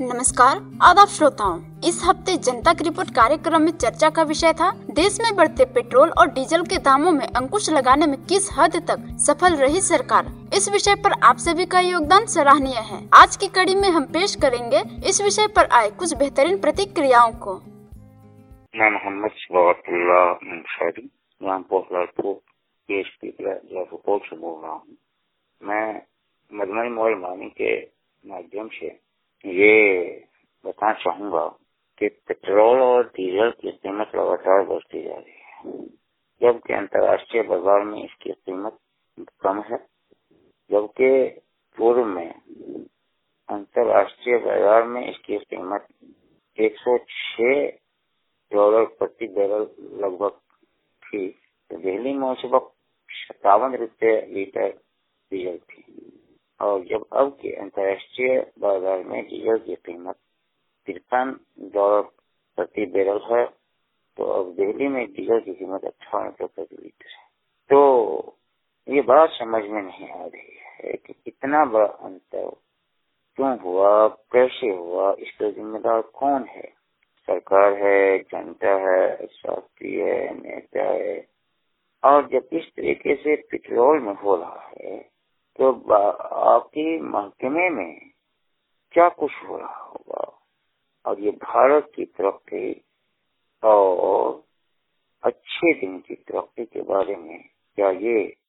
नमस्कार आदाब श्रोताओं। इस हफ्ते जनता की रिपोर्ट कार्यक्रम में चर्चा का विषय था देश में बढ़ते पेट्रोल और डीजल के दामों में अंकुश लगाने में किस हद तक सफल रही सरकार। इस विषय पर आप सभी का योगदान सराहनीय है। आज की कड़ी में हम पेश करेंगे इस विषय पर आए कुछ बेहतरीन प्रतिक्रियाओं को। मैं मोहम्मद शबावतुल्लाह अंसारी यहाँ पोखलापुर रिपोर्ट से बोल रहा हूँ। मैं मजमूई मोल मानी के माध्यम से ये बताना चाहूँगा कि पेट्रोल और डीजल की कीमत लगातार बढ़ती जा रही है, जबकि अंतर्राष्ट्रीय बाजार में इसकी कीमत कम है। जबकि पूर्व में अंतर्राष्ट्रीय बाजार में इसकी कीमत $106 प्रति बैरल लगभग थी, तो दिल्ली में उस वक्त 57 रुपये लीटर डीजल थी। और जब अब के अंतर्राष्ट्रीय बाजार में डीजल की कीमत $53 प्रति बैरल है, तो अब दिल्ली में डीजल की कीमत 58 रुपये प्रति लीटर है। तो ये बात समझ में नहीं आ रही है कि इतना बड़ा अंतर क्यों हुआ, कैसे हुआ, इसका जिम्मेदार कौन है? सरकार है, जनता है, शास्त्री है, नेता है। और जब इस तरीके से पेट्रोल में हो रहा है तो आपकी महकमे में क्या कुछ हो रहा होगा। और ये भारत की तरक्की और अच्छे दिन की तरक्की के बारे में क्या ये